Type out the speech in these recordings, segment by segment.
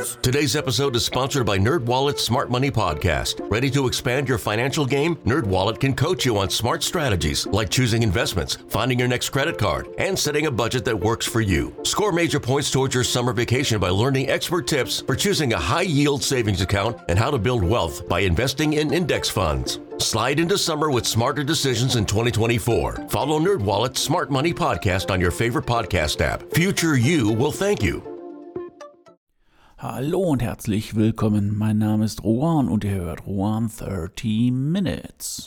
Yes. Today's episode is sponsored by NerdWallet's Smart Money Podcast. Ready to expand your financial game? NerdWallet can coach you on smart strategies like choosing investments, finding your next credit card, and setting a budget that works for you. Score major points towards your summer vacation by learning expert tips for choosing a high-yield savings account and how to build wealth by investing in index funds. Slide into summer with smarter decisions in 2024. Follow NerdWallet's Smart Money Podcast on your favorite podcast app. Future you will thank you. Hallo und herzlich willkommen. Mein Name ist Rohan und ihr hört Rohan 30 Minutes.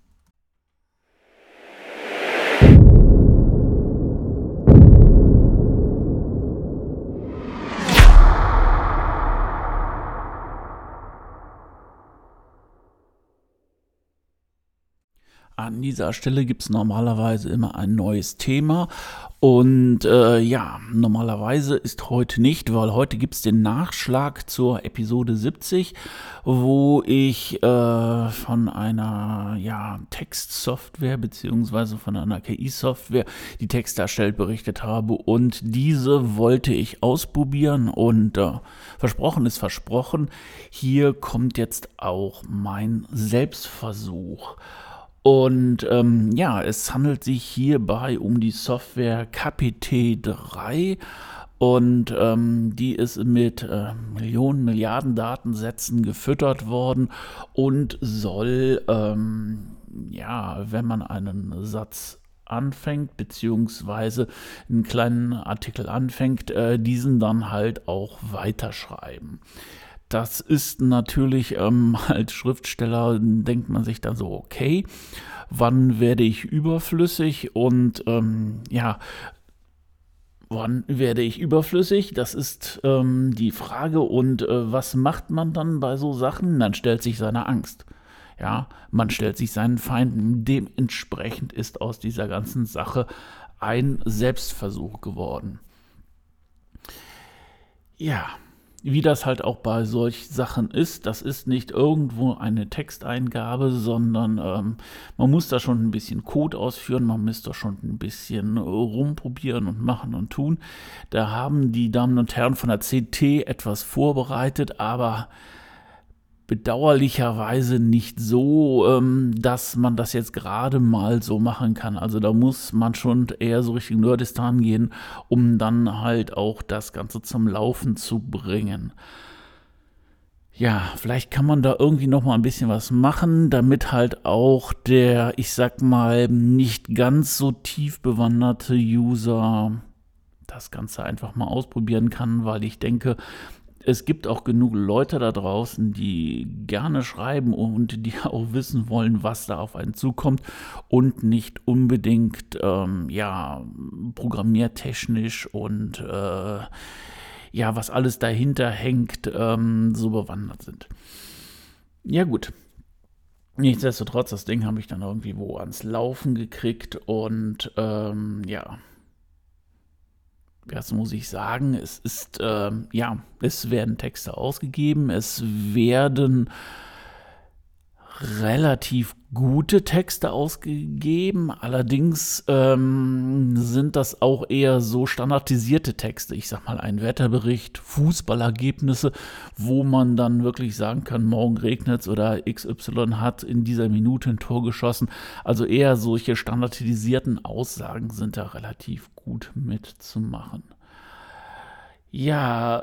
An dieser Stelle gibt es normalerweise immer ein neues Thema und normalerweise ist heute nicht, weil heute gibt es den Nachschlag zur Episode 70, wo ich von einer Textsoftware bzw. von einer KI-Software, die Texte erstellt, berichtet habe und diese wollte ich ausprobieren und versprochen ist versprochen, hier kommt jetzt auch mein Selbstversuch. Und es handelt sich hierbei um die Software KPT3 und die ist mit Milliarden Datensätzen gefüttert worden und soll, wenn man einen Satz anfängt, beziehungsweise einen kleinen Artikel anfängt, diesen dann halt auch weiterschreiben. Das ist natürlich als Schriftsteller, denkt man sich dann so, okay, wann werde ich überflüssig und wann werde ich überflüssig? Das ist die Frage und was macht man dann bei so Sachen? Man stellt sich seiner Angst. Ja, man stellt sich seinen Feinden. Dementsprechend ist aus dieser ganzen Sache ein Selbstversuch geworden. Ja. Wie das halt auch bei solch Sachen ist, das ist nicht irgendwo eine Texteingabe, sondern man muss da schon ein bisschen Code ausführen, man muss da schon ein bisschen rumprobieren und machen und tun. Da haben die Damen und Herren von der CT etwas vorbereitet, aber bedauerlicherweise nicht so, dass man das jetzt gerade mal so machen kann. Also da muss man schon eher so Richtung Nerdistan gehen, um dann halt auch das Ganze zum Laufen zu bringen. Ja, vielleicht kann man da irgendwie noch mal ein bisschen was machen, damit halt auch der, ich sag mal, nicht ganz so tief bewanderte User das Ganze einfach mal ausprobieren kann, weil ich denke, es gibt auch genug Leute da draußen, die gerne schreiben und die auch wissen wollen, was da auf einen zukommt und nicht unbedingt programmiertechnisch und was alles dahinter hängt, so bewandert sind. Ja gut, nichtsdestotrotz, das Ding habe ich dann irgendwie wo ans Laufen gekriegt und das muss ich sagen, es ist, es werden Texte ausgegeben, es werden relativ gute Texte ausgegeben, allerdings sind das auch eher so standardisierte Texte, ich sag mal ein Wetterbericht, Fußballergebnisse, wo man dann wirklich sagen kann, morgen regnet es oder XY hat in dieser Minute ein Tor geschossen, also eher solche standardisierten Aussagen sind da relativ gut mitzumachen. Ja,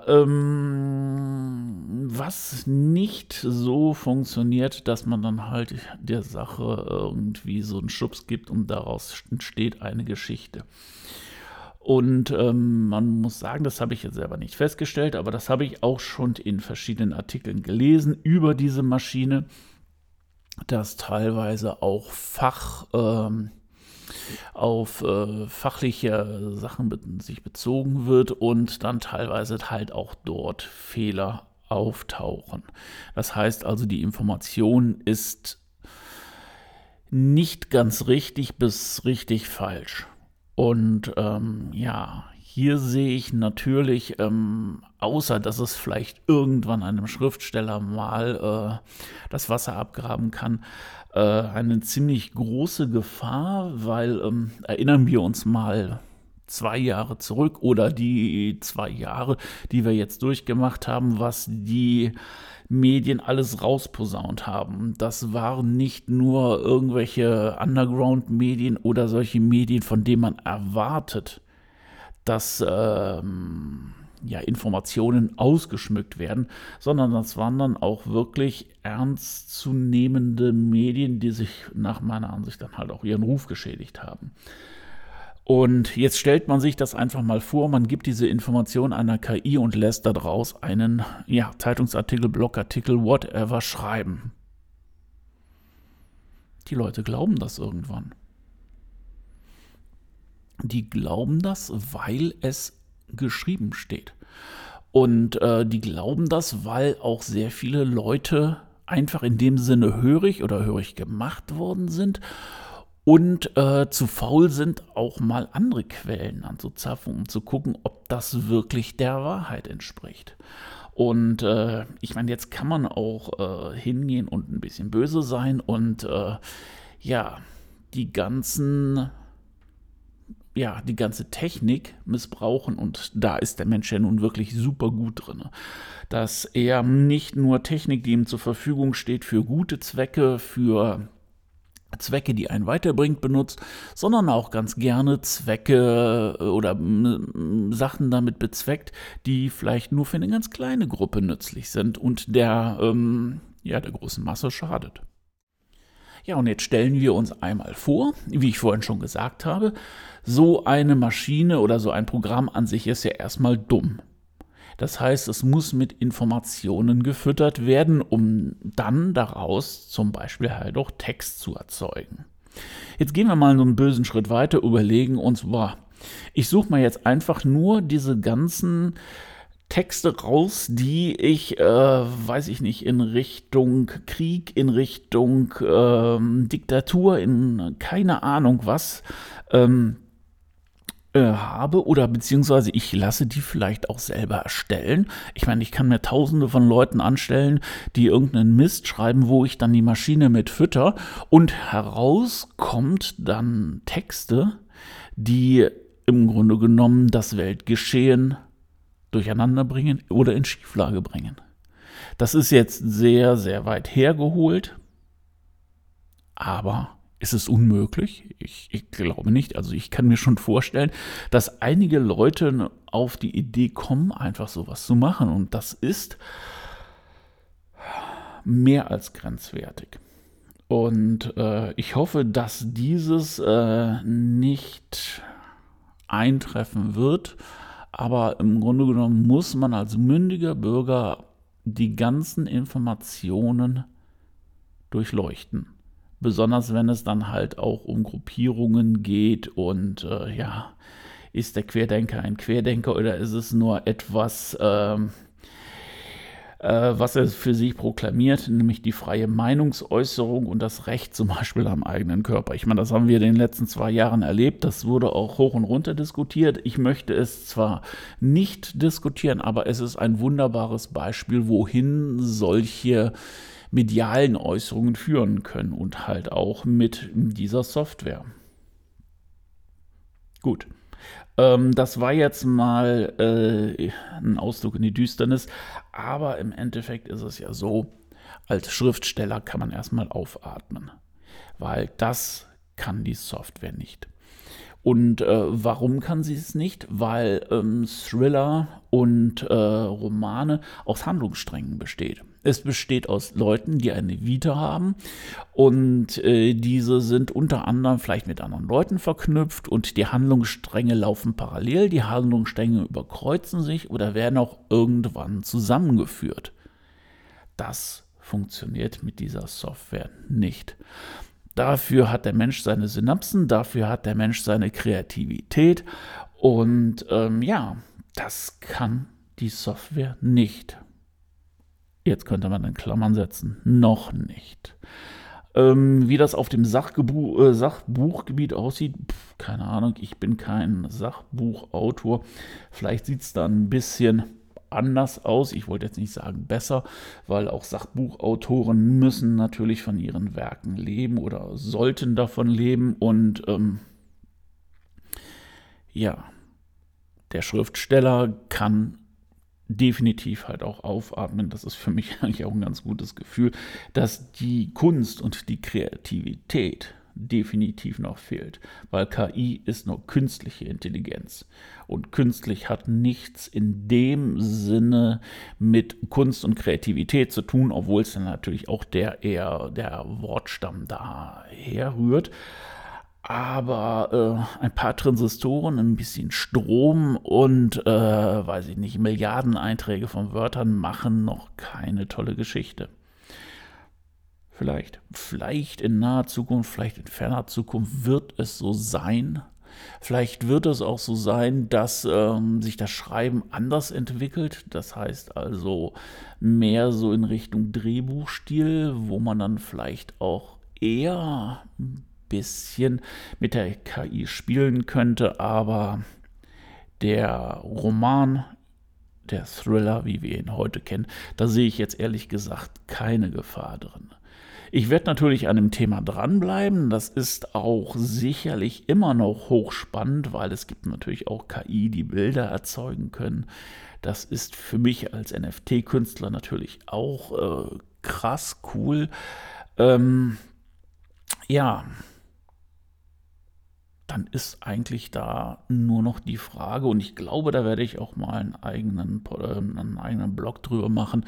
was nicht so funktioniert, dass man dann halt der Sache irgendwie so einen Schubs gibt und daraus entsteht eine Geschichte. Und man muss sagen, das habe ich jetzt selber nicht festgestellt, aber das habe ich auch schon in verschiedenen Artikeln gelesen über diese Maschine, dass teilweise auch auf fachliche Sachen sich bezogen wird und dann teilweise halt auch dort Fehler auftauchen. Das heißt also, die Information ist nicht ganz richtig bis richtig falsch. Und hier sehe ich natürlich, außer dass es vielleicht irgendwann einem Schriftsteller mal das Wasser abgraben kann, eine ziemlich große Gefahr, weil erinnern wir uns mal 2 Jahre zurück oder die 2 Jahre, die wir jetzt durchgemacht haben, was die Medien alles rausposaunt haben. Das waren nicht nur irgendwelche Underground-Medien oder solche Medien, von denen man erwartet, dass Informationen ausgeschmückt werden, sondern das waren dann auch wirklich ernstzunehmende Medien, die sich nach meiner Ansicht dann halt auch ihren Ruf geschädigt haben. Und jetzt stellt man sich das einfach mal vor, man gibt diese Information einer KI und lässt daraus einen Zeitungsartikel, Blogartikel, whatever schreiben. Die Leute glauben das irgendwann. Die glauben das, weil es geschrieben steht. Und die glauben das, weil auch sehr viele Leute einfach in dem Sinne hörig gemacht worden sind und zu faul sind, auch mal andere Quellen anzuzapfen, um zu gucken, ob das wirklich der Wahrheit entspricht. Und ich meine, jetzt kann man auch hingehen und ein bisschen böse sein und die ganze Technik missbrauchen, und da ist der Mensch ja nun wirklich super gut drin. Dass er nicht nur Technik, die ihm zur Verfügung steht, für gute Zwecke, für Zwecke, die einen weiterbringt, benutzt, sondern auch ganz gerne Zwecke oder Sachen damit bezweckt, die vielleicht nur für eine ganz kleine Gruppe nützlich sind und der großen Masse schadet. Ja, und jetzt stellen wir uns einmal vor, wie ich vorhin schon gesagt habe, so eine Maschine oder so ein Programm an sich ist ja erstmal dumm. Das heißt, es muss mit Informationen gefüttert werden, um dann daraus zum Beispiel halt auch Text zu erzeugen. Jetzt gehen wir mal so einen bösen Schritt weiter, überlegen uns, ich suche mir jetzt einfach nur diese ganzen Texte raus, die ich, in Richtung Krieg, in Richtung Diktatur, in keine Ahnung was, habe, oder beziehungsweise ich lasse die vielleicht auch selber erstellen. Ich meine, ich kann mir tausende von Leuten anstellen, die irgendeinen Mist schreiben, wo ich dann die Maschine mit fütter, und heraus kommt dann Texte, die im Grunde genommen das Weltgeschehen durcheinander bringen oder in Schieflage bringen. Das ist jetzt sehr, sehr weit hergeholt, aber ist es unmöglich? Ich glaube nicht. Also ich kann mir schon vorstellen, dass einige Leute auf die Idee kommen, einfach sowas zu machen. Und das ist mehr als grenzwertig. Und ich hoffe, dass dieses nicht eintreffen wird. Aber im Grunde genommen muss man als mündiger Bürger die ganzen Informationen durchleuchten. Besonders wenn es dann halt auch um Gruppierungen geht und ist der Querdenker ein Querdenker oder ist es nur etwas, was er für sich proklamiert, nämlich die freie Meinungsäußerung und das Recht zum Beispiel am eigenen Körper. Ich meine, das haben wir in den letzten 2 Jahren erlebt, das wurde auch hoch und runter diskutiert. Ich möchte es zwar nicht diskutieren, aber es ist ein wunderbares Beispiel, wohin solche medialen Äußerungen führen können und halt auch mit dieser Software. Gut, das war jetzt mal ein Ausflug in die Düsternis, aber im Endeffekt ist es ja so, als Schriftsteller kann man erstmal aufatmen, weil das kann die Software nicht. Und warum kann sie es nicht? Weil Thriller und Romane aus Handlungssträngen besteht. Es besteht aus Leuten, die eine Vita haben und diese sind unter anderem vielleicht mit anderen Leuten verknüpft und die Handlungsstränge laufen parallel, die Handlungsstränge überkreuzen sich oder werden auch irgendwann zusammengeführt. Das funktioniert mit dieser Software nicht. Dafür hat der Mensch seine Synapsen, dafür hat der Mensch seine Kreativität und das kann die Software nicht. Jetzt könnte man in Klammern setzen, noch nicht. Wie das auf dem Sachbuchgebiet aussieht, keine Ahnung, ich bin kein Sachbuchautor. Vielleicht sieht es da ein bisschen anders aus. Ich wollte jetzt nicht sagen besser, weil auch Sachbuchautoren müssen natürlich von ihren Werken leben oder sollten davon leben. Und der Schriftsteller kann definitiv halt auch aufatmen. Das ist für mich eigentlich auch ein ganz gutes Gefühl, dass die Kunst und die Kreativität definitiv noch fehlt, weil KI ist nur künstliche Intelligenz und künstlich hat nichts in dem Sinne mit Kunst und Kreativität zu tun, obwohl es dann natürlich auch der Wortstamm daher rührt. Aber ein paar Transistoren, ein bisschen Strom und, weiß ich nicht, Milliardeneinträge von Wörtern machen noch keine tolle Geschichte. Vielleicht in naher Zukunft, vielleicht in ferner Zukunft wird es so sein. Vielleicht wird es auch so sein, dass sich das Schreiben anders entwickelt. Das heißt also mehr so in Richtung Drehbuchstil, wo man dann vielleicht auch eher ein bisschen mit der KI spielen könnte. Aber der Roman, der Thriller, wie wir ihn heute kennen, da sehe ich jetzt ehrlich gesagt keine Gefahr drin. Ich werde natürlich an dem Thema dranbleiben. Das ist auch sicherlich immer noch hochspannend, weil es gibt natürlich auch KI, die Bilder erzeugen können. Das ist für mich als NFT-Künstler natürlich auch krass cool. Ja, dann ist eigentlich da nur noch die Frage, und ich glaube, da werde ich auch mal einen eigenen Blog drüber machen,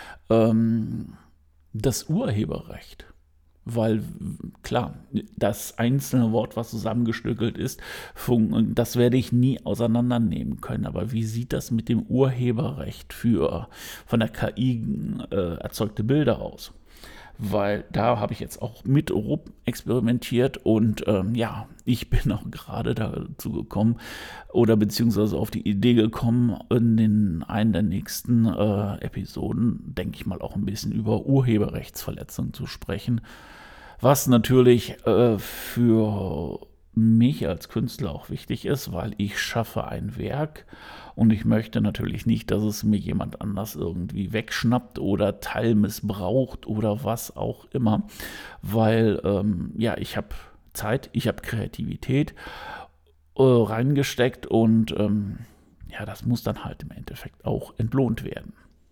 das Urheberrecht. Weil, klar, das einzelne Wort, was zusammengestückelt ist, das werde ich nie auseinandernehmen können. Aber wie sieht das mit dem Urheberrecht für von der KI erzeugte Bilder aus? Weil da habe ich jetzt auch mit experimentiert und ja, ich bin auch gerade dazu gekommen oder beziehungsweise auf die Idee gekommen, in einen der nächsten Episoden, denke ich mal, auch ein bisschen über Urheberrechtsverletzungen zu sprechen, was natürlich für mich als Künstler auch wichtig ist, weil ich schaffe ein Werk und ich möchte natürlich nicht, dass es mir jemand anders irgendwie wegschnappt oder teilmissbraucht oder was auch immer, weil ja, ich habe Zeit, ich habe Kreativität reingesteckt und ja, das muss dann halt im Endeffekt auch entlohnt werden.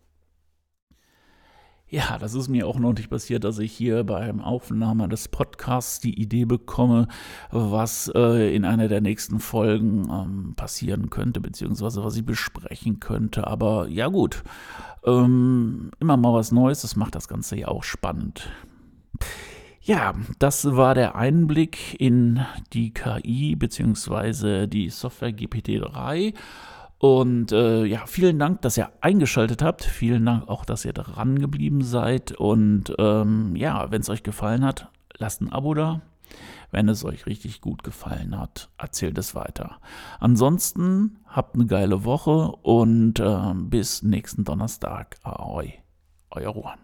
Ja, das ist mir auch noch nicht passiert, dass ich hier beim Aufnahme des Podcasts die Idee bekomme, was in einer der nächsten Folgen passieren könnte, beziehungsweise was ich besprechen könnte. Aber ja gut, immer mal was Neues, das macht das Ganze ja auch spannend. Ja, das war der Einblick in die KI, beziehungsweise die Software GPT-3. Und ja, vielen Dank, dass ihr eingeschaltet habt. Vielen Dank auch, dass ihr dran geblieben seid. Und ja, wenn es euch gefallen hat, lasst ein Abo da. Wenn es euch richtig gut gefallen hat, erzählt es weiter. Ansonsten habt eine geile Woche und bis nächsten Donnerstag. Ahoi, euer Rohan.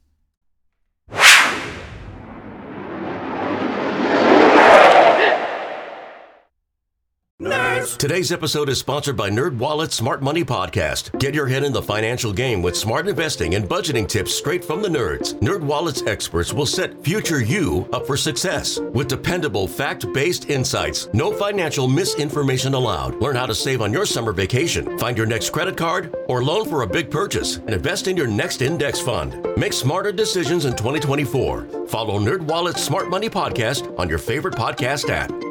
Today's episode is sponsored by NerdWallet's Smart Money Podcast. Get your head in the financial game with smart investing and budgeting tips straight from the nerds. NerdWallet's experts will set future you up for success with dependable, fact-based insights. No financial misinformation allowed. Learn how to save on your summer vacation, find your next credit card, or loan for a big purchase, and invest in your next index fund. Make smarter decisions in 2024. Follow NerdWallet's Smart Money Podcast on your favorite podcast app.